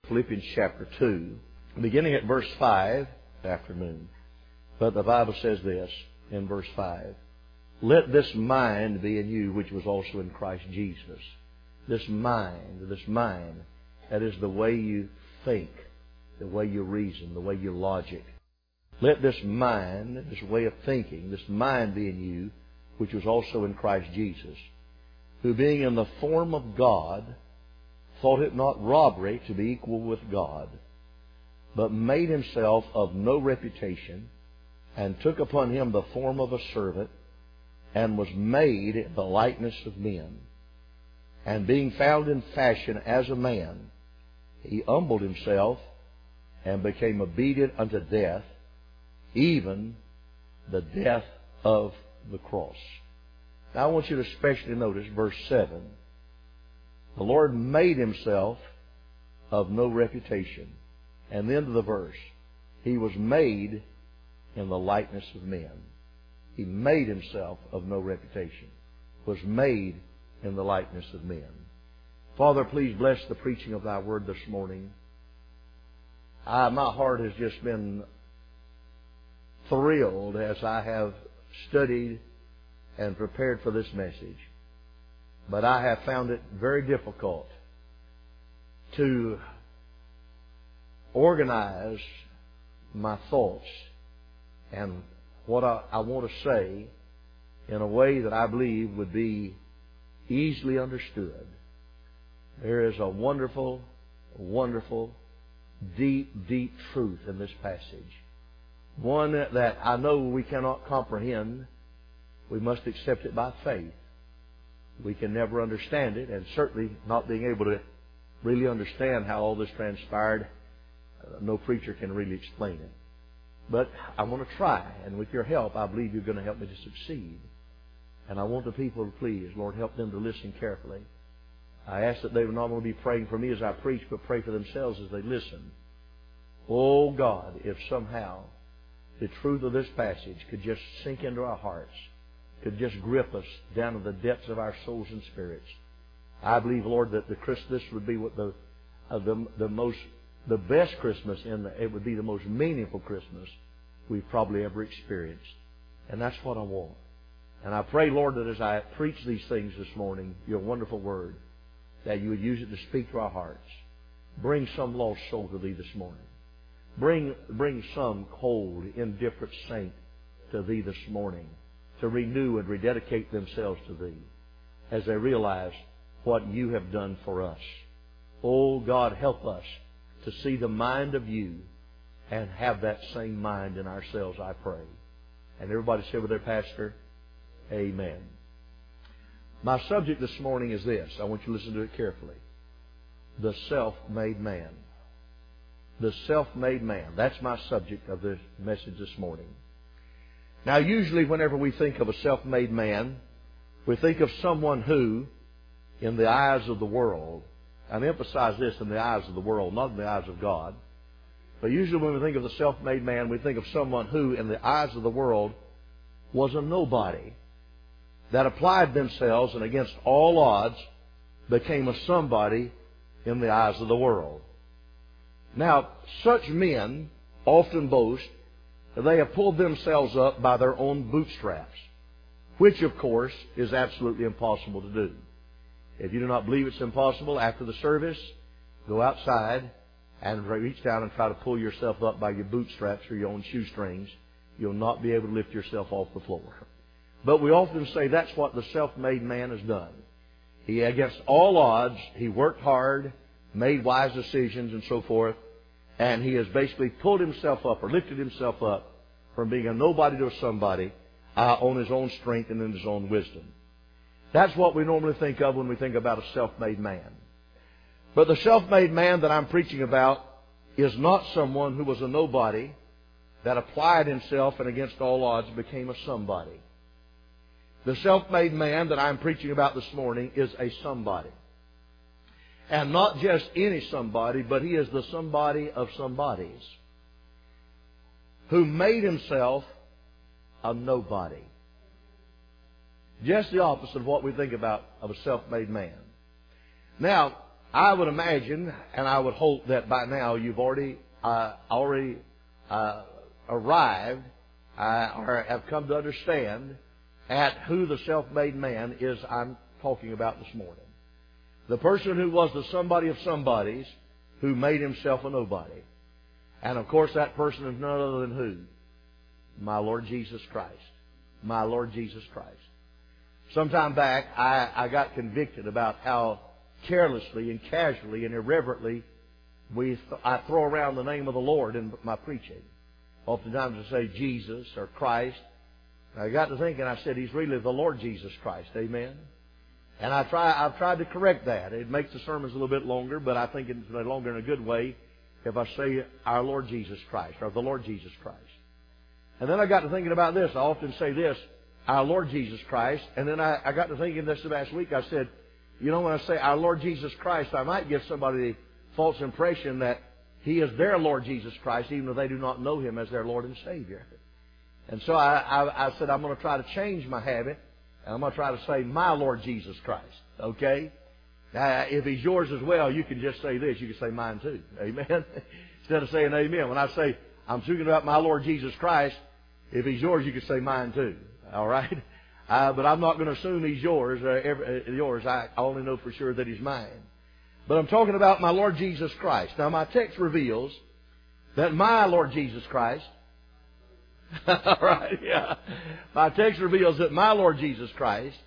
Philippians chapter 2, beginning at verse 5, afternoon. But the Bible says this in verse 5. Let this mind be in you, which was also in Christ Jesus. This mind, that is the way you think, the way you reason, the way you logic. Let this mind, this way of thinking, this mind be in you, which was also in Christ Jesus, who being in the form of God, thought it not robbery to be equal with God, but made himself of no reputation, and took upon him the form of a servant, and was made in the likeness of men. And being found in fashion as a man, he humbled himself, and became obedient unto death, even the death of the cross. Now I want you to especially notice verse 7. The Lord made himself of no reputation. And then to the verse, he was made in the likeness of men. He made himself of no reputation. Was made in the likeness of men. Father, please bless the preaching of thy word this morning. My heart has just been thrilled as I have studied and prepared for this message. But I have found it very difficult to organize my thoughts and what I want to say in a way that I believe would be easily understood. There is a wonderful, deep truth in this passage. One that I know we cannot comprehend. We must accept it by faith. We can never understand it, and certainly not being able to really understand how all this transpired, no preacher can really explain it. But I want to try, and with your help, I believe you're going to help me to succeed. And I want the people to please, Lord, help them to listen carefully. I ask that they would not only be praying for me as I preach, but pray for themselves as they listen. Oh God, if somehow the truth of this passage could just sink into our hearts, could just grip us down to the depths of our souls and spirits. I believe, Lord, that this would be what the best Christmas, and it would be the most meaningful Christmas we've probably ever experienced. And that's what I want. And I pray, Lord, that as I preach these things this morning, your wonderful word, that you would use it to speak to our hearts. Bring some lost soul to thee this morning. Bring some cold, indifferent saint to thee this morning, to renew and rededicate themselves to thee as they realize what you have done for us. Oh God, help us to see the mind of you and have that same mind in ourselves, I pray. And everybody say with their pastor, amen. My subject this morning is this. I want you to listen to it carefully. The self-made man. The self-made man. That's my subject of this message this morning. Now, usually whenever we think of a self-made man, we think of someone who, in the eyes of the world, and I emphasize this, in the eyes of the world, not in the eyes of God, but usually when we think of the self-made man, we think of someone who, in the eyes of the world, was a nobody, that applied themselves and against all odds became a somebody in the eyes of the world. Now, such men often boast that they have pulled themselves up by their own bootstraps, which, of course, is absolutely impossible to do. If you do not believe it's impossible, after the service, go outside and reach down and try to pull yourself up by your bootstraps or your own shoestrings. You'll not be able to lift yourself off the floor. But we often say that's what the self-made man has done. He, against all odds, he worked hard, made wise decisions and so forth, and he has basically pulled himself up or lifted himself up from being a nobody to a somebody on his own strength and in his own wisdom. That's what we normally think of when we think about a self-made man. But the self-made man that I'm preaching about is not someone who was a nobody that applied himself and against all odds became a somebody. The self-made man that I'm preaching about this morning is a somebody. And not just any somebody, but he is the somebody of somebodies, who made himself a nobody. Just the opposite of what we think about of a self-made man. Now, I would imagine, and I would hope that by now you've already arrived or have come to understand at who the self-made man is I'm talking about this morning. The person who was the somebody of somebodies who made himself a nobody. And of course that person is none other than who? My Lord Jesus Christ. My Lord Jesus Christ. Sometime back, I got convicted about how carelessly and casually and irreverently I throw around the name of the Lord in my preaching. Oftentimes I say Jesus or Christ. I got to thinking, I said, He's really the Lord Jesus Christ. Amen? And I've tried to correct that. It makes the sermons a little bit longer, but I think it's longer in a good way if I say our Lord Jesus Christ or the Lord Jesus Christ. And then I got to thinking about this. I often say this, our Lord Jesus Christ. And then I got to thinking this last week. I said, you know, when I say our Lord Jesus Christ, I might give somebody the false impression that He is their Lord Jesus Christ, even though they do not know Him as their Lord and Savior. And so I said, I'm going to try to change my habit, and I'm going to try to say my Lord Jesus Christ. Okay? If He's yours as well, you can just say this. You can say mine too. Amen? Instead of saying amen. When I say I'm speaking about my Lord Jesus Christ, if He's yours, you can say mine too. All right? But I'm not going to assume He's yours. I only know for sure that He's mine. But I'm talking about my Lord Jesus Christ. Now, my text reveals that my Lord Jesus Christ, all right, yeah. My text reveals that my Lord Jesus Christ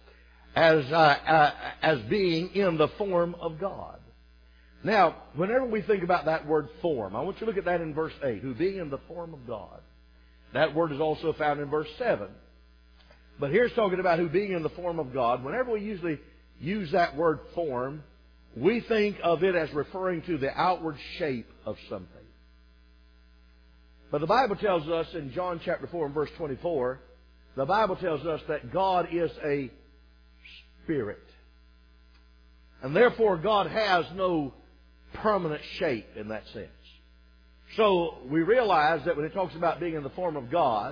as being in the form of God. Now, whenever we think about that word form, I want you to look at that in verse 8, who being in the form of God. That word is also found in verse 7. But here's talking about who being in the form of God. Whenever we usually use that word form, we think of it as referring to the outward shape of something. But the Bible tells us in John chapter 4 and verse 24, the Bible tells us that God is a spirit. And therefore God has no permanent shape in that sense. So we realize that when it talks about being in the form of God,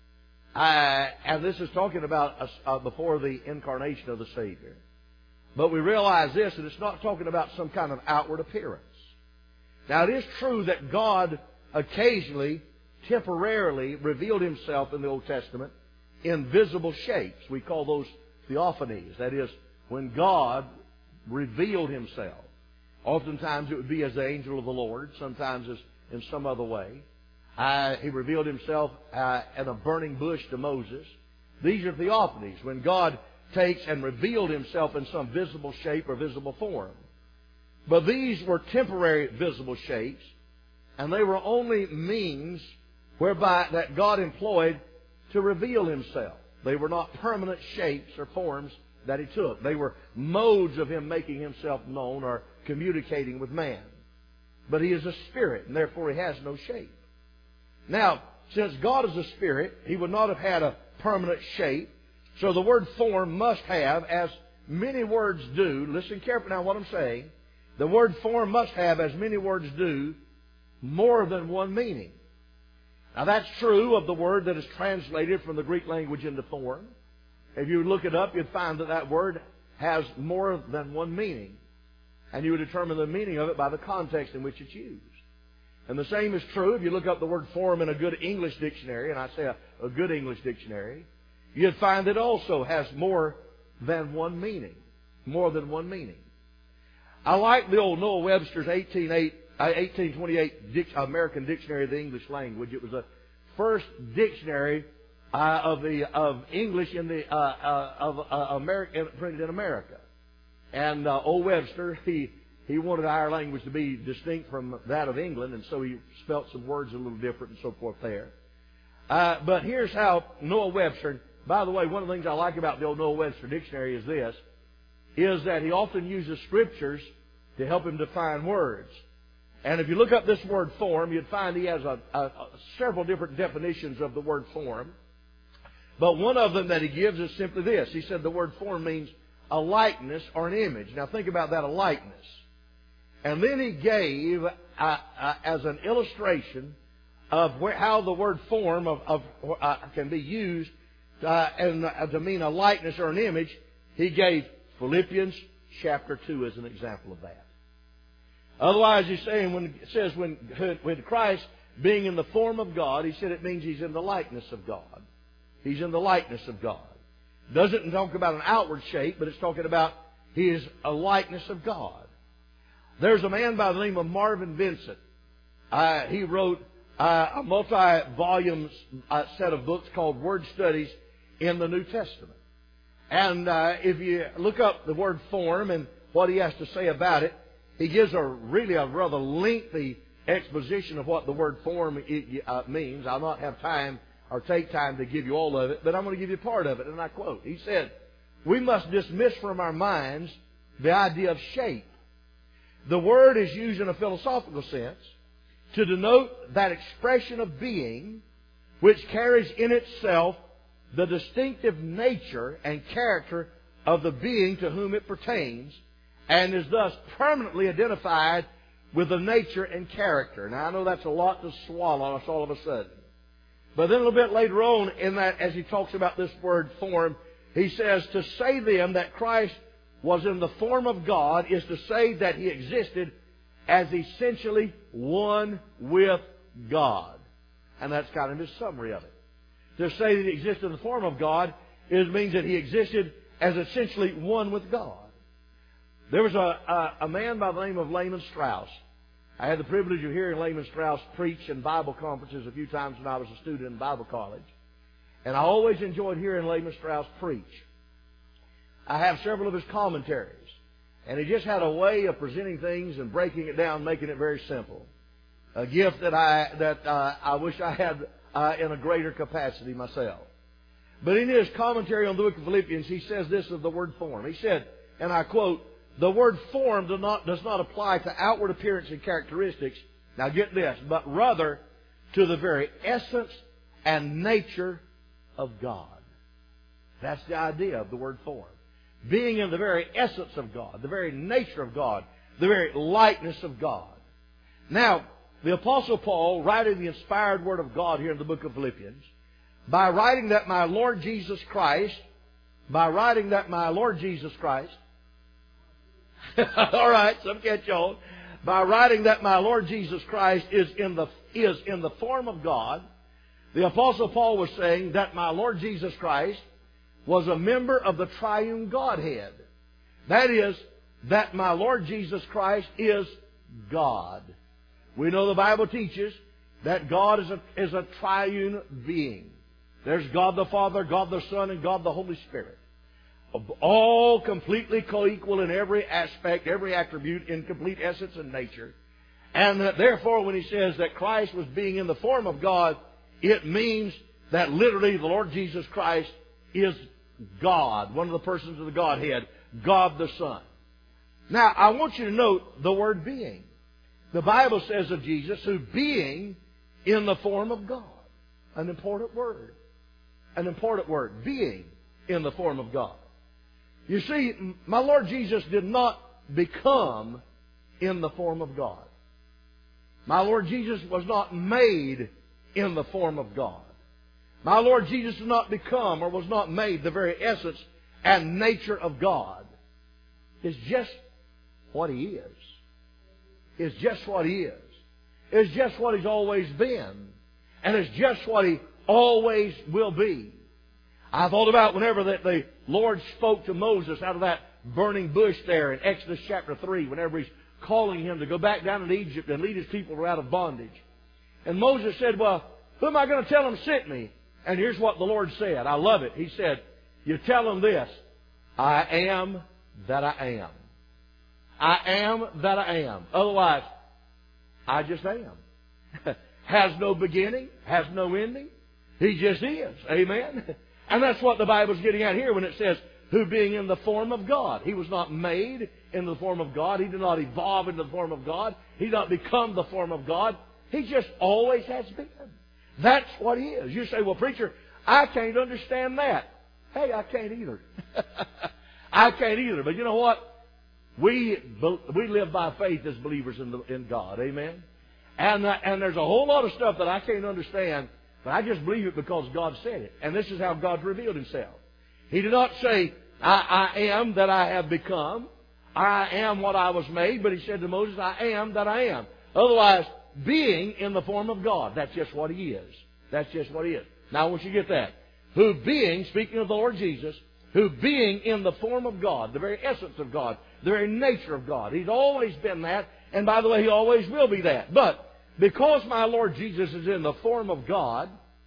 and this is talking about before the incarnation of the Savior. But we realize this, that it's not talking about some kind of outward appearance. Now, it is true that God occasionally, temporarily revealed Himself in the Old Testament in visible shapes. We call those theophanies. That is, when God revealed Himself. Oftentimes it would be as the angel of the Lord, sometimes as in some other way. He revealed Himself in a burning bush to Moses. These are theophanies, when God takes and revealed Himself in some visible shape or visible form. But these were temporary visible shapes, and they were only means whereby that God employed to reveal Himself. They were not permanent shapes or forms that He took. They were modes of Him making Himself known or communicating with man. But He is a spirit, and therefore He has no shape. Now, since God is a spirit, He would not have had a permanent shape. So the word form must have, as many words do, listen carefully now what I'm saying, the word form must have, as many words do, more than one meaning. Now that's true of the word that is translated from the Greek language into form. If you look it up, you'd find that that word has more than one meaning. And you would determine the meaning of it by the context in which it's used. And the same is true if you look up the word form in a good English dictionary, and I say a good English dictionary, you'd find it also has more than one meaning. More than one meaning. I like the old Noah Webster's 1828 American Dictionary of the English Language. It was the first dictionary of English in the American printed in America. And old Webster, he wanted our language to be distinct from that of England, and so he spelt some words a little different and so forth there. But here's how Noah Webster. By the way, one of the things I like about the old Noah Webster Dictionary is this, is that he often uses scriptures to help him define words. And if you look up this word form, you'd find he has several different definitions of the word form. But one of them that he gives is simply this. He said the word form means a likeness or an image. Now think about that, a likeness. And then he gave, as an illustration of how the word form can be used and to mean a likeness or an image, he gave Philippians chapter 2 as an example of that. Otherwise, he's saying when it says when Christ being in the form of God, he said it means he's in the likeness of God. He's in the likeness of God. Doesn't talk about an outward shape, but it's talking about he is a likeness of God. There's a man by the name of Marvin Vincent. He wrote a multi-volume set of books called Word Studies in the New Testament. And if you look up the word form and what he has to say about it, he gives a rather lengthy exposition of what the word form means. I'll not have time or take time to give you all of it, but I'm going to give you part of it, and I quote. He said, "We must dismiss from our minds the idea of shape. The word is used in a philosophical sense to denote that expression of being which carries in itself the distinctive nature and character of the being to whom it pertains, and is thus permanently identified with the nature and character." Now, I know that's a lot to swallow on us all of a sudden. But then a little bit later on in that, as he talks about this word form, he says, to say then that Christ was in the form of God is to say that he existed as essentially one with God. And that's kind of his summary of it. To say that he existed in the form of God means that he existed as essentially one with God. There was a man by the name of Lehman Strauss. I had the privilege of hearing Lehman Strauss preach in Bible conferences a few times when I was a student in Bible college. And I always enjoyed hearing Lehman Strauss preach. I have several of his commentaries. And he just had a way of presenting things and breaking it down, making it very simple. A gift that I wish I had in a greater capacity myself. But in his commentary on the book of Philippians, he says this of the word form. He said, and I quote, "The word form does not apply to outward appearance and characteristics," now get this, "but rather to the very essence and nature of God." That's the idea of the word form. Being in the very essence of God, the very nature of God, the very likeness of God. Now, the Apostle Paul, writing the inspired Word of God here in the book of Philippians, by writing that my Lord Jesus Christ, all right, some catch on. By writing that my Lord Jesus Christ is in the form of God, the Apostle Paul was saying that my Lord Jesus Christ was a member of the triune Godhead. That is, that my Lord Jesus Christ is God. We know the Bible teaches that God is a triune being. There's God the Father, God the Son, and God the Holy Spirit. All completely co-equal in every aspect, every attribute, in complete essence and nature. And that therefore, when he says that Christ was being in the form of God, it means that literally the Lord Jesus Christ is God, one of the persons of the Godhead, God the Son. Now, I want you to note the word being. The Bible says of Jesus, who being in the form of God. An important word. An important word. Being in the form of God. You see, my Lord Jesus did not become in the form of God. My Lord Jesus was not made in the form of God. My Lord Jesus did not become or was not made the very essence and nature of God. It's just what He is. It's just what He is. It's just what He's always been. And it's just what He always will be. I thought about whenever that the Lord spoke to Moses out of that burning bush there in Exodus chapter 3, whenever He's calling him to go back down to Egypt and lead His people out of bondage. And Moses said, well, who am I going to tell him sent me? And here's what the Lord said. I love it. He said, you tell him this, I am that I am. I am that I am. Otherwise, I just am. Has no beginning, has no ending. He just is. Amen? And that's what the Bible's getting at here when it says, who being in the form of God. He was not made in the form of God. He did not evolve into the form of God. He did not become the form of God. He just always has been. That's what He is. You say, well, preacher, I can't understand that. Hey, I can't either. I can't either. But you know what? We live by faith as believers in God. Amen? And there's a whole lot of stuff that I can't understand, but I just believe it because God said it. And this is how God's revealed Himself. He did not say, I am that I have become. I am what I was made, but he said to Moses, I am that I am. Otherwise, being in the form of God. That's just what he is. That's just what he is. Now I want you to get that. Who being, speaking of the Lord Jesus, who being in the form of God, the very essence of God, the very nature of God. He's always been that, and by the way, He always will be that. But because my Lord Jesus is in the form of God,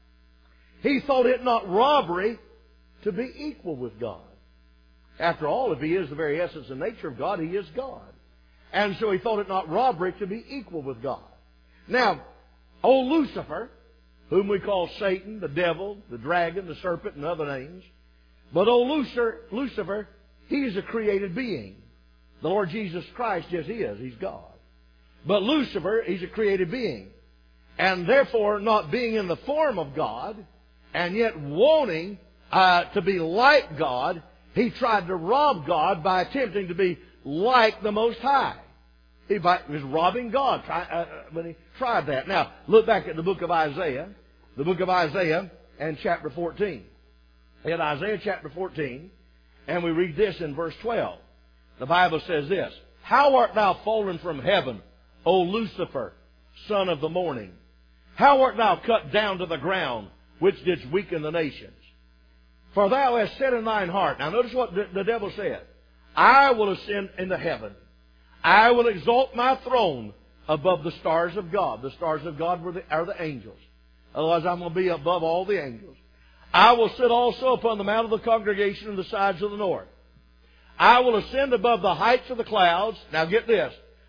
He thought it not robbery to be equal with God. After all, if He is the very essence and nature of God, He is God. And so He thought it not robbery to be equal with God. Now, old Lucifer, whom we call Satan, the devil, the dragon, the serpent, and other names, but old Lucifer, he's a created being. The Lord Jesus Christ just is. He's God. But Lucifer, he's a created being. And therefore, not being in the form of God, and yet wanting to be like God, he tried to rob God by attempting to be like the Most High. He was robbing God when he tried that. Now, look back at the book of Isaiah. The book of Isaiah and chapter 14. In Isaiah chapter 14, and we read this in verse 12. The Bible says this, How art thou fallen from heaven, O Lucifer, son of the morning? How art thou cut down to the ground, which didst weaken the nations? For thou hast said in thine heart, now notice what the devil said, I will ascend into heaven. I will exalt my throne above the stars of God. The stars of God are the angels. Otherwise I'm going to be above all the angels. I will sit also upon the mount of the congregation in the sides of the north. I will ascend above the heights of the clouds. Now get this.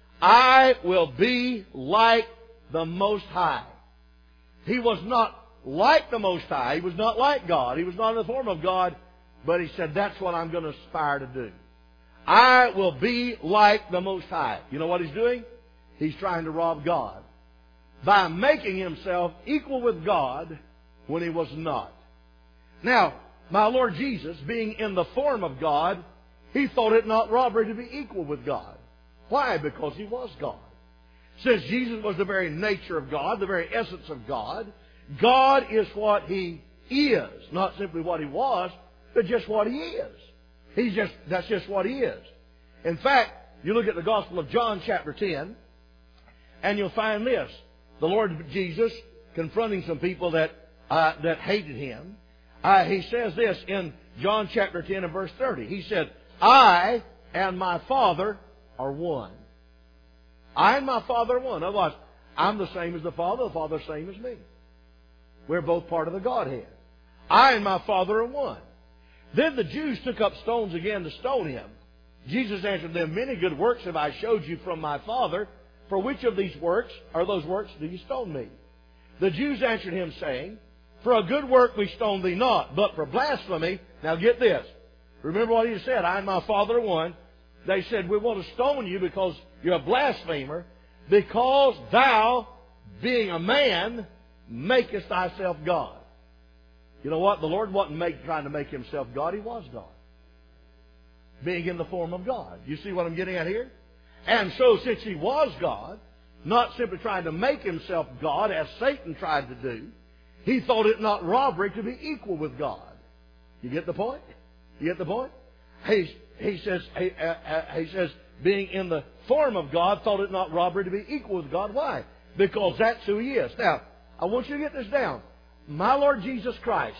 I will be like the Most High. He was not like the Most High. He was not like God. He was not in the form of God. But he said, that's what I'm going to aspire to do. I will be like the Most High. You know what he's doing? He's trying to rob God by making himself equal with God when he was not. Now, my Lord Jesus, being in the form of God, He thought it not robbery to be equal with God. Why? Because He was God. Since Jesus was the very nature of God, the very essence of God, God is what He is. Not simply what He was, but just what He is. That's just what He is. In fact, you look at the Gospel of John chapter 10, and you'll find this. The Lord Jesus confronting some people that hated Him. He says this in John chapter 10 and verse 30. He said, I and my Father are one. I and my Father are one. Otherwise, I'm the same as the Father the same as me. We're both part of the Godhead. I and my Father are one. Then the Jews took up stones again to stone Him. Jesus answered them, Many good works have I showed you from my Father. For which of these works, or those works, do you stone me? The Jews answered Him, saying, For a good work we stone thee not, but for blasphemy. Now get this. Remember what He said, I and my Father are one. They said, we want to stone you because you're a blasphemer, because thou, being a man, makest thyself God. You know what? The Lord wasn't trying to make Himself God. He was God. Being in the form of God. You see what I'm getting at here? And so since He was God, not simply trying to make Himself God as Satan tried to do, He thought it not robbery to be equal with God. You get the point? You get the point? He says, being in the form of God, thought it not robbery to be equal with God. Why? Because that's who He is. Now, I want you to get this down. My Lord Jesus Christ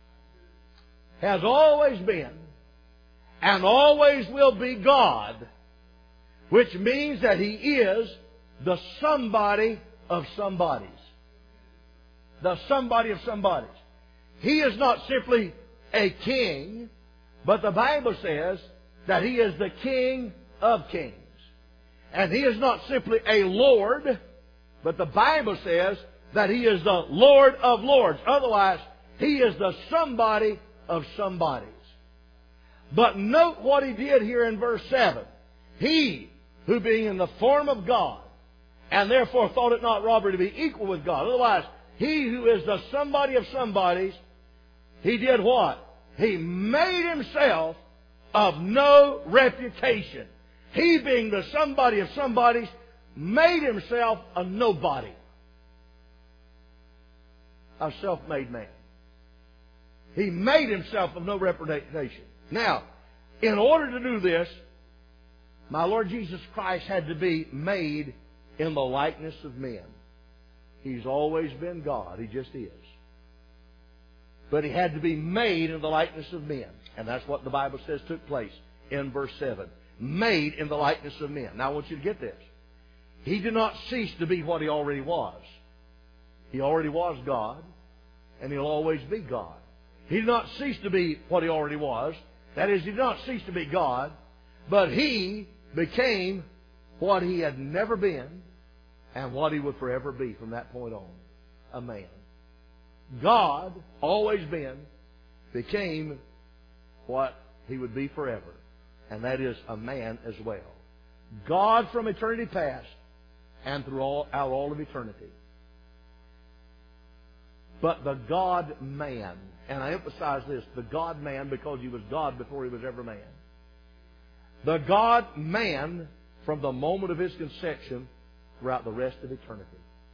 has always been and always will be God, which means that He is the somebody of somebodies. The somebody of somebodies. He is not simply a king, but the Bible says that He is the King of kings. And He is not simply a Lord, but the Bible says that He is the Lord of lords. Otherwise, He is the somebody of somebodies. But note what He did here in verse 7. He, who being in the form of God, and therefore thought it not robbery to be equal with God. Otherwise, He who is the somebody of somebodies, He did what? He made Himself of no reputation. He being the somebody of somebodies, made Himself a nobody. A self-made man. He made Himself of no reputation. Now, in order to do this, My Lord Jesus Christ had to be made in the likeness of men. He's always been God. He just is. But He had to be made in the likeness of men. And that's what the Bible says took place in verse 7. Made in the likeness of men. Now I want you to get this. He did not cease to be what He already was. He already was God, and He'll always be God. He did not cease to be what He already was. That is, He did not cease to be God, but He became what He had never been and what He would forever be from that point on. A man. God, always been, became what He would be forever. And that is a man as well. God from eternity past and throughout all of eternity. But the God-man, and I emphasize this, the God-man, because He was God before He was ever man. The God-man from the moment of His conception throughout the rest of eternity.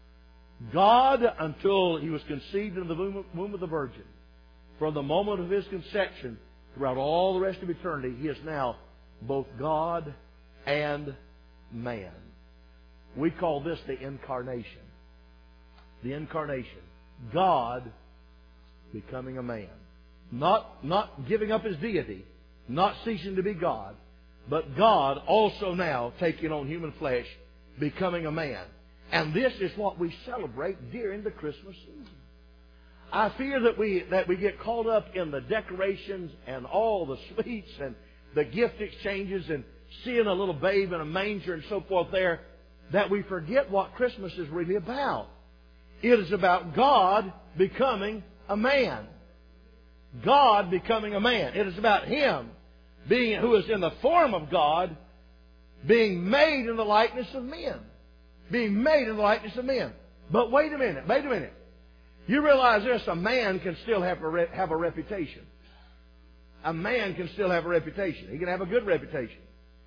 God until He was conceived in the womb of the Virgin. From the moment of His conception throughout all the rest of eternity, He is now both God and man. We call this the incarnation. The incarnation. God becoming a man. Not giving up His deity, not ceasing to be God, but God also now taking on human flesh, becoming a man. And this is what we celebrate during the Christmas season. I fear that we get caught up in the decorations and all the sweets and the gift exchanges and seeing a little babe in a manger and so forth there, that we forget what Christmas is really about. It is about God becoming a man. God becoming a man. It is about Him being, who is in the form of God, being made in the likeness of men. Being made in the likeness of men. But wait a minute. You realize this, a man can still have a reputation. A man can still have a reputation. He can have a good reputation.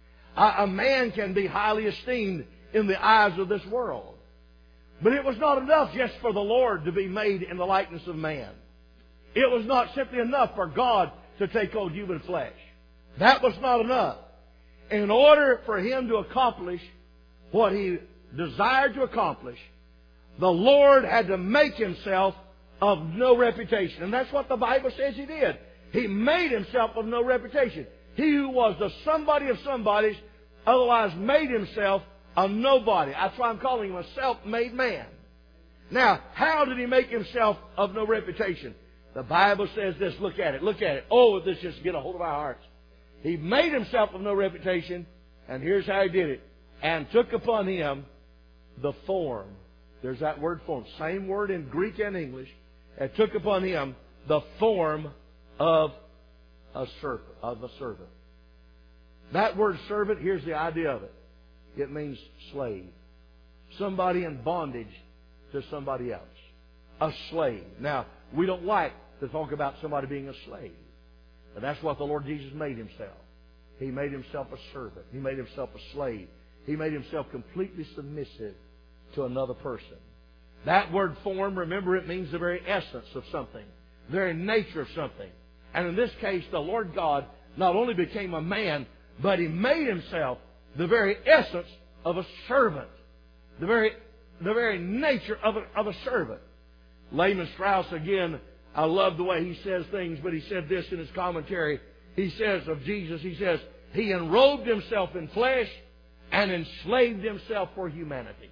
A man can be highly esteemed in the eyes of this world. But it was not enough just for the Lord to be made in the likeness of man. It was not simply enough for God to take on human flesh. That was not enough. In order for Him to accomplish what He desired to accomplish, the Lord had to make Himself of no reputation. And that's what the Bible says He did. He made Himself of no reputation. He who was the somebody of somebodies, otherwise made Himself a nobody. That's why I'm calling Him a self-made man. Now, how did He make Himself of no reputation? The Bible says this. Look at it. Oh, if this just get a hold of our hearts. He made Himself of no reputation, and here's how He did it. And took upon Him the form. There's that word form. Same word in Greek and English. And took upon Him the form of a servant. That word servant, here's the idea of it. It means slave. Somebody in bondage to somebody else. A slave. Now, we don't like to talk about somebody being a slave. But that's what the Lord Jesus made Himself. He made Himself a servant. He made Himself a slave. He made Himself completely submissive to another person. That word form, remember, it means the very essence of something. The very nature of something. And in this case, the Lord God not only became a man, but He made Himself the very essence of a servant. The very nature of a servant. Lehman Strauss, again, I love the way he says things, but he said this in his commentary. He says of Jesus, he says, He enrobed Himself in flesh and enslaved Himself for humanity.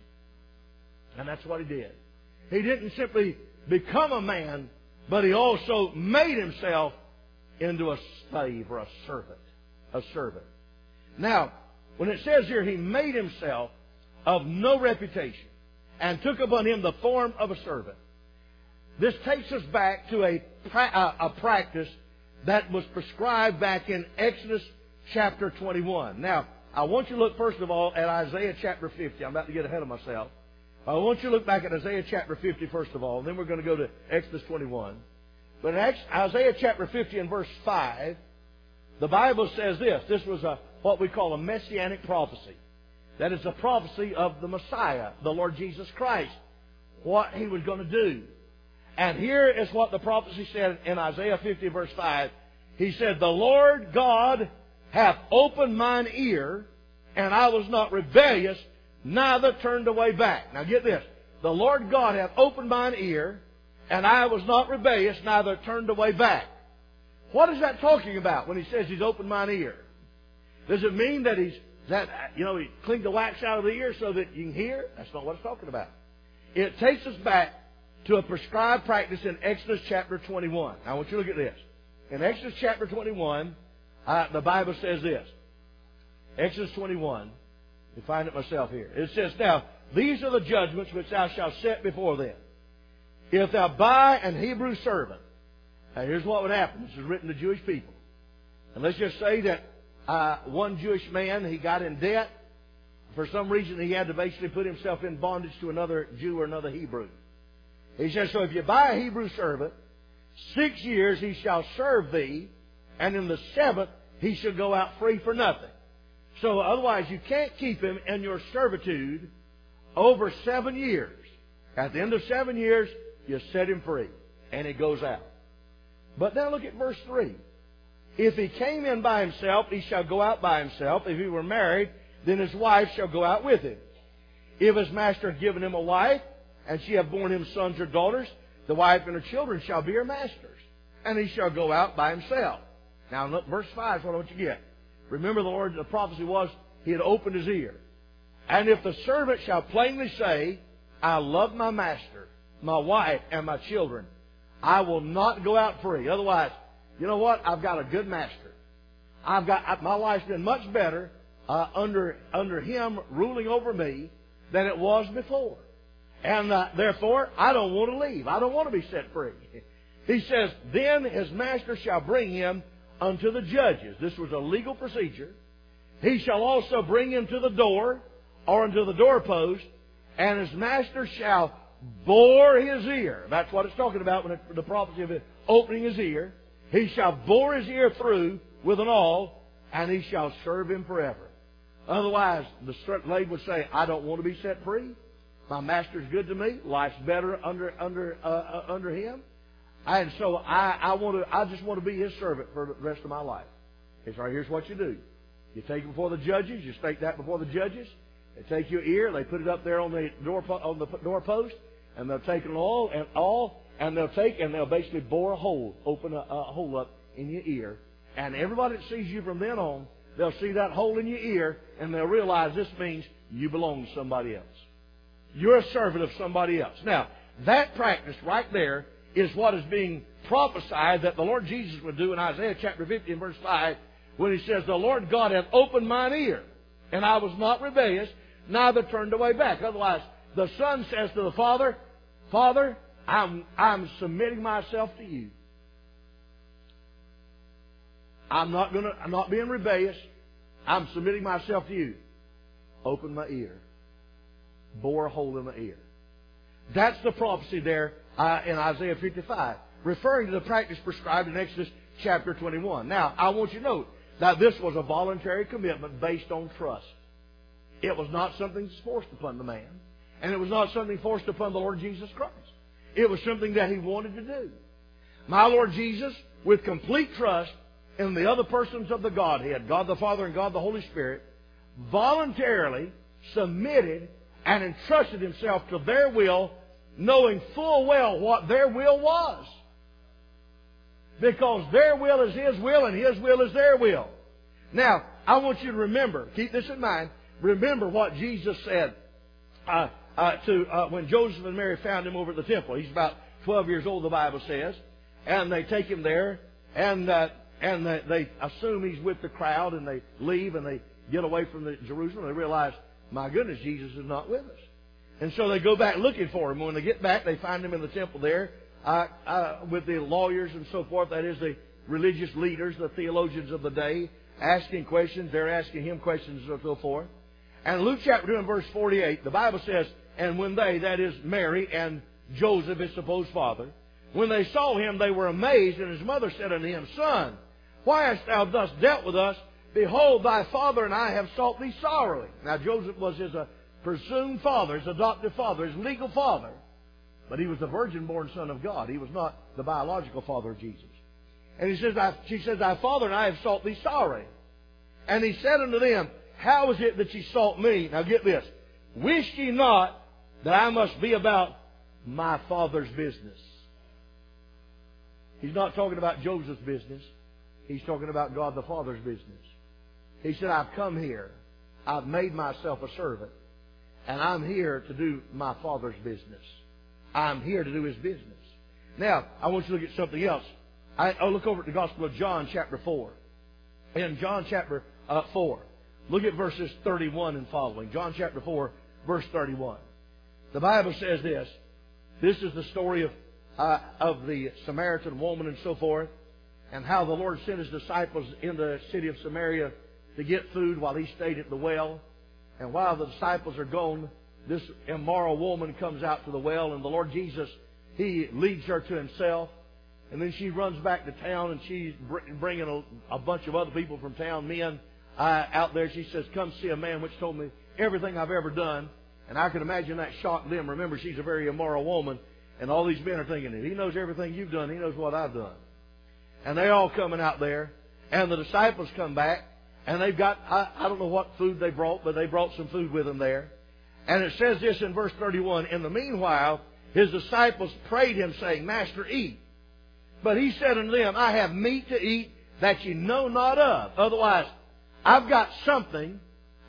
And that's what He did. He didn't simply become a man, but He also made Himself into a slave or a servant. A servant. Now, when it says here, He made Himself of no reputation and took upon Him the form of a servant. This takes us back to a practice that was prescribed back in Exodus chapter 21. Now, I want you to look first of all at Isaiah chapter 50. I'm about to get ahead of myself. I want you to look back at Isaiah chapter 50 first of all, and then we're going to go to Exodus 21. But in Isaiah chapter 50 and verse 5, the Bible says this. This was what we call a messianic prophecy. That is a prophecy of the Messiah, the Lord Jesus Christ, what He was going to do. And here is what the prophecy said in Isaiah 50 verse 5. He said, The Lord God hath opened mine ear, and I was not rebellious, neither turned away back. Now get this. The Lord God hath opened mine ear, and I was not rebellious, neither turned away back. What is that talking about when He says He's opened mine ear? Does it mean that He cleaned the wax out of the ear so that you can hear? That's not what it's talking about. It takes us back to a prescribed practice in Exodus chapter 21. Now I want you to look at this. In Exodus chapter 21, the Bible says this. Exodus 21. I find it myself here. It says, now, these are the judgments which thou shalt set before them. If thou buy an Hebrew servant. Now here's what would happen. This is written to Jewish people. And let's just say that one Jewish man, he got in debt. For some reason, he had to basically put himself in bondage to another Jew or another Hebrew. He says, so if you buy a Hebrew servant, 6 years he shall serve thee, and in the 7th he shall go out free for nothing. So otherwise you can't keep him in your servitude over 7 years. At the end of 7 years, you set him free, and he goes out. But now look at verse 3. If he came in by himself, he shall go out by himself. If he were married, then his wife shall go out with him. If his master hath given him a wife, and she hath borne him sons or daughters, the wife and her children shall be her master's, and he shall go out by himself. Now look, verse 5 is what I want you to get. Remember the prophecy was, he had opened his ear. And if the servant shall plainly say, I love my master, my wife, and my children, I will not go out free. Otherwise, you know what? I've got a good master. My life's been much better under him ruling over me than it was before. And therefore, I don't want to leave. I don't want to be set free. He says, then his master shall bring him unto the judges. This was a legal procedure. He shall also bring him to the door, or unto the doorpost, and his master shall bore his ear. That's what it's talking about when the prophecy of it opening his ear. He shall bore his ear through with an awl, and he shall serve him forever. Otherwise, the slave would say, I don't want to be set free. My master's good to me. Life's better under him. And so I just want to be his servant for the rest of my life. It's right. Here's what you do. You take it before the judges. You stake that before the judges. They take your ear. They put it up there on the doorpost, and they'll take an awl, and they'll basically bore a hole, open a hole up in your ear, and everybody that sees you from then on, they'll see that hole in your ear, and they'll realize this means you belong to somebody else. You're a servant of somebody else. Now, that practice right there is what is being prophesied that the Lord Jesus would do in Isaiah chapter 50 and verse 5, when He says, the Lord God hath opened mine ear, and I was not rebellious, neither turned away back. Otherwise, the Son says to the Father, Father, I'm submitting myself to you. I'm not being rebellious. I'm submitting myself to you. Open my ear. Bore a hole in my ear. That's the prophecy there in Isaiah 55, referring to the practice prescribed in Exodus chapter 21. Now, I want you to note that this was a voluntary commitment based on trust. It was not something that's forced upon the man, and it was not something forced upon the Lord Jesus Christ. It was something that He wanted to do. My Lord Jesus, with complete trust in the other persons of the Godhead, God the Father and God the Holy Spirit, voluntarily submitted and entrusted Himself to their will, knowing full well what their will was. Because their will is His will and His will is their will. Now, I want you to remember, keep this in mind, remember what Jesus said when Joseph and Mary found Him over at the temple. He's about 12 years old, the Bible says. And they take Him there, and they assume He's with the crowd, and they leave, and they get away from Jerusalem. They realize, my goodness, Jesus is not with us. And so they go back looking for Him. When they get back, they find Him in the temple there with the lawyers and so forth. That is, the religious leaders, the theologians of the day, asking questions. They're asking Him questions and so forth. And Luke chapter 2 and verse 48, the Bible says, and when they, that is Mary and Joseph, his supposed father, when they saw Him, they were amazed. And His mother said unto Him, Son, why hast thou thus dealt with us? Behold, thy father and I have sought thee sorrowing. Now, Joseph was his presumed father, his adoptive father, his legal father. But he was the virgin-born son of God. He was not the biological father of Jesus. And she says, thy father and I have sought thee sorrowing. And He said unto them, how is it that ye sought me? Now get this. Wist ye not that I must be about my Father's business? He's not talking about Joseph's business. He's talking about God the Father's business. He said, I've come here. I've made myself a servant. And I'm here to do my Father's business. I'm here to do His business. Now, I want you to look at something else. I'll look over at the Gospel of John, chapter 4. In John chapter 4, look at verses 31 and following. John chapter 4, verse 31. The Bible says this. This is the story of the Samaritan woman and so forth, and how the Lord sent His disciples in the city of Samaria to get food while He stayed at the well. And while the disciples are gone, this immoral woman comes out to the well, and the Lord Jesus, He leads her to Himself. And then she runs back to town, and she's bringing a bunch of other people from town, men, out there. She says, come see a man which told me everything I've ever done. And I can imagine that shocked them. Remember, she's a very immoral woman. And all these men are thinking, if He knows everything you've done, He knows what I've done. And they're all coming out there. And the disciples come back. And they've got, I don't know what food they brought, but they brought some food with them there. And it says this in verse 31. In the meanwhile, His disciples prayed Him, saying, Master, eat. But He said unto them, I have meat to eat that ye know not of. Otherwise, I've got something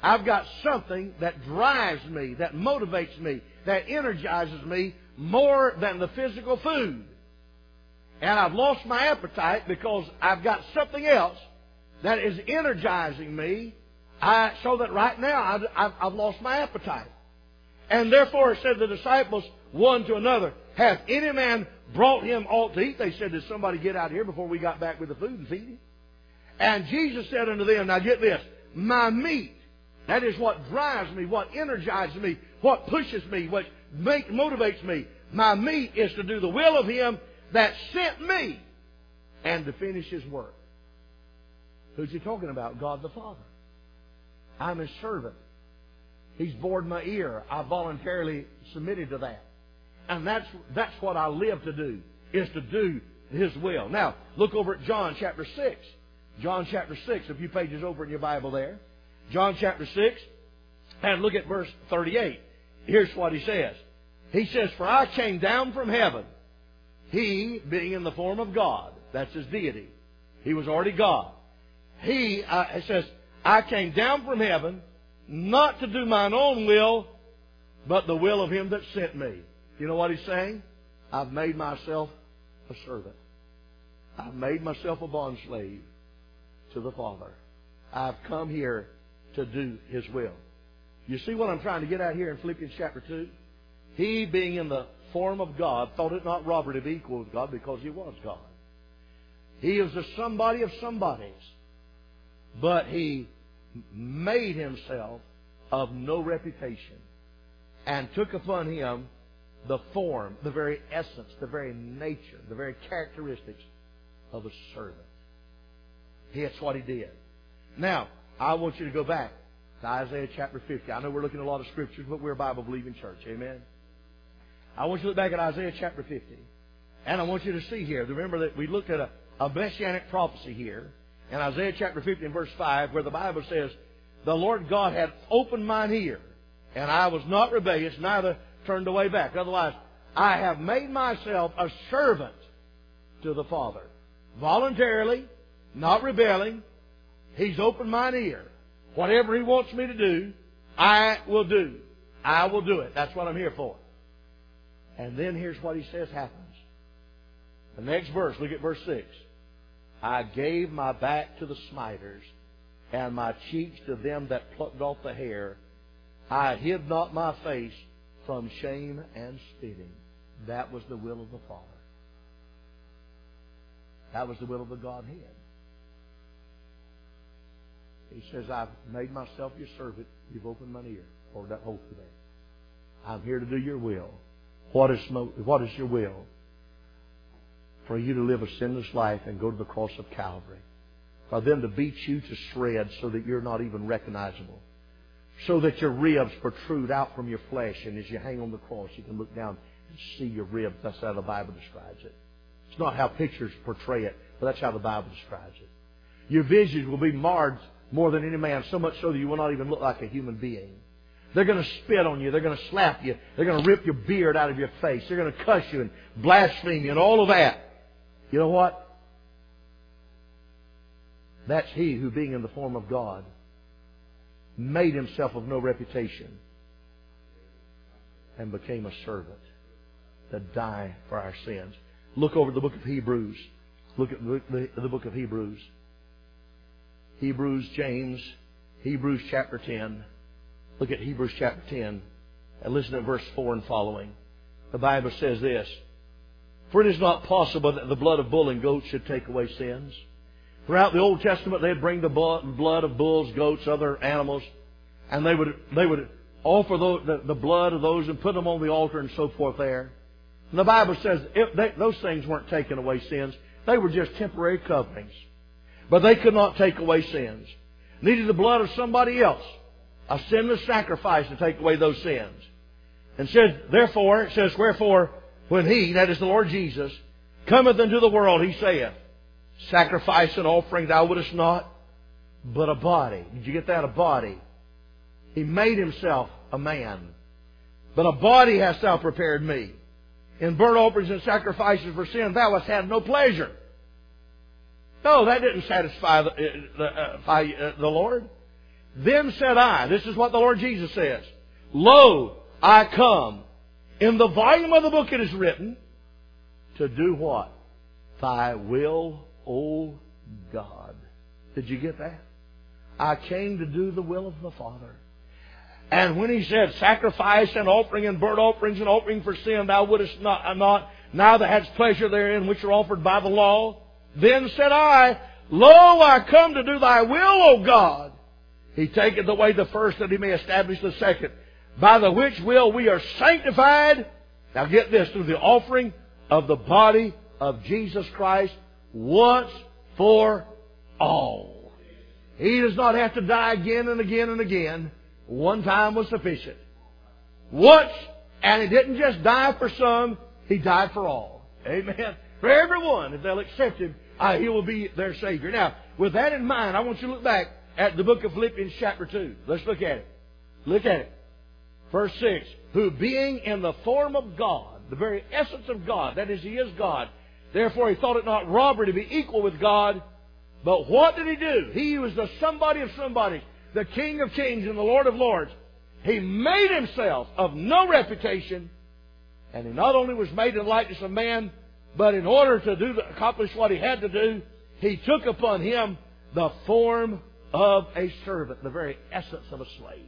that drives me, that motivates me, that energizes me more than the physical food. And I've lost my appetite because I've got something else that is energizing me, so that right now I've lost my appetite. And therefore, said the disciples one to another, hath any man brought him aught to eat? They said, did somebody get out here before we got back with the food and feed him? And Jesus said unto them, now get this, my meat, that is what drives me, what energizes me, what pushes me, what motivates me. My meat is to do the will of Him that sent me and to finish His work. Who's He talking about? God the Father. I'm His servant. He's bored my ear. I voluntarily submitted to that. And that's what I live to do, is to do His will. Now, look over at John chapter 6. John chapter 6, a few pages over in your Bible there. John chapter 6, and look at verse 38. Here's what He says. He says, for I came down from heaven. He, being in the form of God, that's His deity. He was already God. It says, I came down from heaven, not to do mine own will, but the will of Him that sent me. You know what He's saying? I've made myself a servant. I've made myself a bondslave to the Father. I've come here to do His will. You see what I'm trying to get at here in Philippians chapter 2? He, being in the form of God, thought it not robbery to be equal with God, because He was God. He was a somebody of somebodies. But He made Himself of no reputation and took upon Him the form, the very essence, the very nature, the very characteristics of a servant. That's what He did. Now, I want you to go back to Isaiah chapter 50. I know we're looking at a lot of scriptures, but we're a Bible-believing church. Amen? I want you to look back at Isaiah chapter 50. And I want you to see here, remember that we looked at a messianic prophecy here in Isaiah chapter 50 and verse 5, where the Bible says, the Lord God had opened mine ear, and I was not rebellious, neither turned away back. Otherwise, I have made myself a servant to the Father. Voluntarily, not rebelling. He's opened mine ear. Whatever He wants me to do, I will do. I will do it. That's what I'm here for. And then here's what He says happens. The next verse, look at verse 6. I gave my back to the smiters, and my cheeks to them that plucked off the hair. I hid not my face from shame and spitting. That was the will of the Father. That was the will of the Godhead. He says, I've made myself your servant. You've opened my ear. Or that hope today. I'm here to do your will. What is your will? For you to live a sinless life and go to the cross of Calvary. For them to beat you to shreds so that you're not even recognizable. So that your ribs protrude out from your flesh, and as you hang on the cross, you can look down and see your ribs. That's how the Bible describes it. It's not how pictures portray it, but that's how the Bible describes it. Your vision will be marred more than any man, so much so that you will not even look like a human being. They're going to spit on you. They're going to slap you. They're going to rip your beard out of your face. They're going to cuss you and blaspheme you and all of that. You know what? That's he who, being in the form of God, made himself of no reputation and became a servant to die for our sins. Look over the book of Hebrews. Look at the book of Hebrews. Hebrews, James, Hebrews chapter 10. Look at Hebrews chapter 10 and listen to verse 4 and following. The Bible says this: For it is not possible that the blood of bull and goats should take away sins. Throughout the Old Testament, they'd bring the blood of bulls, goats, other animals, and they would offer the blood of those and put them on the altar and so forth there. And the Bible says those things weren't taking away sins. They were just temporary coverings. But they could not take away sins. Needed the blood of somebody else, a sinless sacrifice, to take away those sins. And therefore, it says, wherefore, when He, that is the Lord Jesus, cometh into the world, He saith, Sacrifice and offering thou wouldest not, but a body. Did you get that? A body. He made Himself a man. But a body hast thou prepared me. In burnt offerings and sacrifices for sin thou hast had no pleasure. No, that didn't satisfy the Lord. Then said I, this is what the Lord Jesus says, Lo, I come. In the volume of the book it is written, to do what? Thy will, O God. Did you get that? I came to do the will of the Father. And when He said, Sacrifice and offering and burnt offerings and offering for sin, thou wouldest not, neither hadst pleasure therein, which are offered by the law. Then said I, Lo, I come to do thy will, O God. He taketh away the first, that He may establish the second. By the which will we are sanctified. Now get this, through the offering of the body of Jesus Christ once for all. He does not have to die again and again and again. One time was sufficient. Once, and He didn't just die for some, He died for all. Amen. For everyone, if they'll accept Him, He will be their Savior. Now, with that in mind, I want you to look back at the book of Philippians chapter 2. Let's look at it. Look at it. Verse 6. Who being in the form of God, the very essence of God, that is, He is God. Therefore He thought it not robbery to be equal with God. But what did He do? He was the somebody of somebody, the King of kings and the Lord of lords. He made Himself of no reputation. And He not only was made in the likeness of man, but in order to accomplish what He had to do, He took upon Him the form of a servant, the very essence of a slave.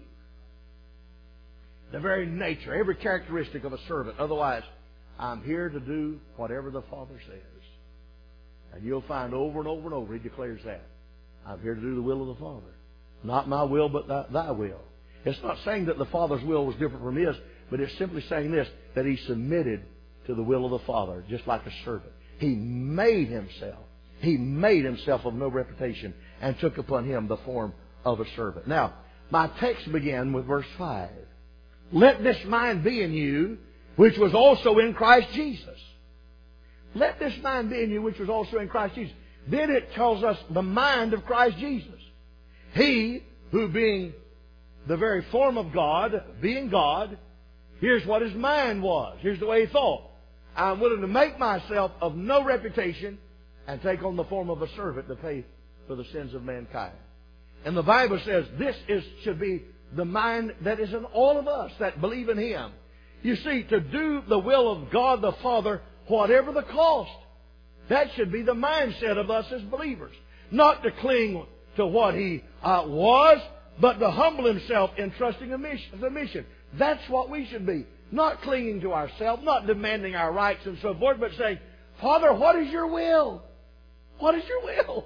The very nature, every characteristic of a servant. Otherwise, I'm here to do whatever the Father says. And you'll find over and over and over He declares that. I'm here to do the will of the Father. Not my will, but thy will. It's not saying that the Father's will was different from His, but it's simply saying this, that He submitted to the will of the Father, just like a servant. He made Himself. He made Himself of no reputation and took upon Him the form of a servant. Now, my text began with verse 5. Let this mind be in you, which was also in Christ Jesus. Let this mind be in you, which was also in Christ Jesus. Then it tells us the mind of Christ Jesus. He, who being the very form of God, being God, here's what His mind was. Here's the way He thought. I'm willing to make myself of no reputation and take on the form of a servant to pay for the sins of mankind. And the Bible says this should be the mind that is in all of us that believe in Him. You see, to do the will of God the Father, whatever the cost, that should be the mindset of us as believers. Not to cling to what He was, but to humble Himself in trusting the mission. That's what we should be. Not clinging to ourselves, not demanding our rights and so forth, but saying, Father, what is your will? What is your will?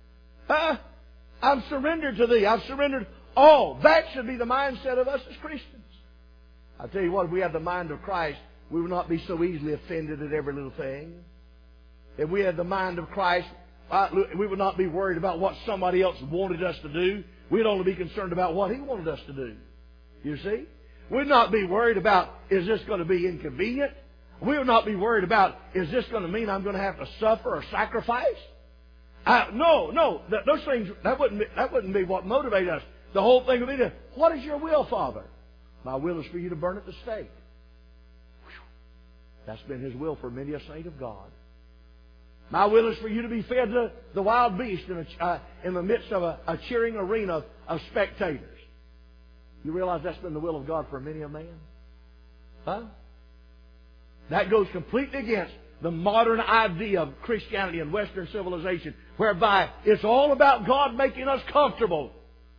I've surrendered to Thee. I've surrendered all. That should be the mindset of us as Christians. I tell you what, if we had the mind of Christ, we would not be so easily offended at every little thing. If we had the mind of Christ, we would not be worried about what somebody else wanted us to do. We'd only be concerned about what He wanted us to do. You see? We'd not be worried about, is this going to be inconvenient? We would not be worried about, is this going to mean I'm going to have to suffer or sacrifice? No. Those things, that wouldn't be what motivated us. The whole thing would be to, what is your will, Father? My will is for you to burn at the stake. That's been His will for many a saint of God. My will is for you to be fed to the wild beast in the midst of a cheering arena of spectators. You realize that's been the will of God for many a man? Huh? That goes completely against the modern idea of Christianity and Western civilization, whereby it's all about God making us comfortable.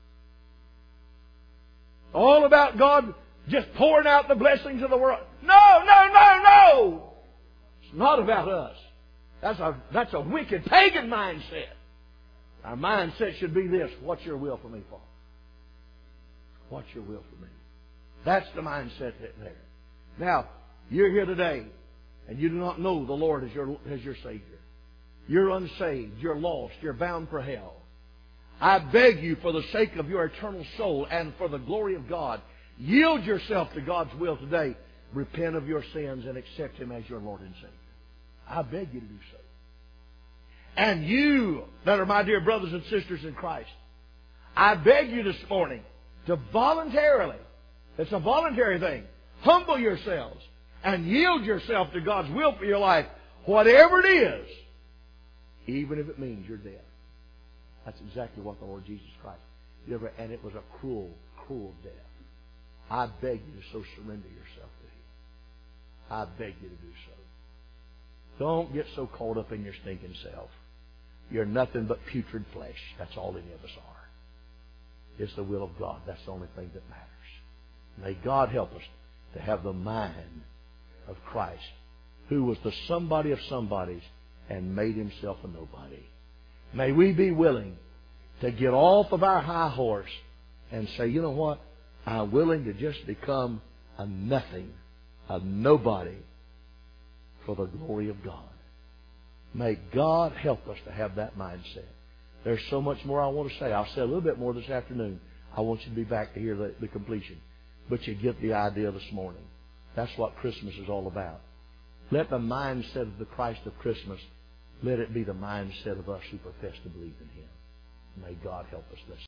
All about God just pouring out the blessings of the world. No! It's not about us. That's a wicked pagan mindset. Our mindset should be this: what's your will for me, Father? What's your will for me? That's the mindset there. Now, you're here today, and you do not know the Lord as your Savior. You're unsaved. You're lost. You're bound for hell. I beg you, for the sake of your eternal soul and for the glory of God, yield yourself to God's will today. Repent of your sins and accept Him as your Lord and Savior. I beg you to do so. And you that are my dear brothers and sisters in Christ, I beg you this morning to voluntarily, it's a voluntary thing, humble yourselves and yield yourself to God's will for your life, whatever it is, even if it means your death. That's exactly what the Lord Jesus Christ did. And it was a cruel, cruel death. I beg you to so surrender yourself to Him. I beg you to do so. Don't get so caught up in your stinking self. You're nothing but putrid flesh. That's all any of us are. It's the will of God. That's the only thing that matters. May God help us to have the mind of Christ, who was the somebody of somebodies and made Himself a nobody. May we be willing to get off of our high horse and say, you know what? I'm willing to just become a nothing, a nobody, for the glory of God. May God help us to have that mindset. There's so much more I want to say. I'll say a little bit more this afternoon. I want you to be back to hear the completion. But you get the idea this morning. That's what Christmas is all about. Let the mindset of the Christ of Christmas, let it be the mindset of us who profess to believe in Him. May God help us this.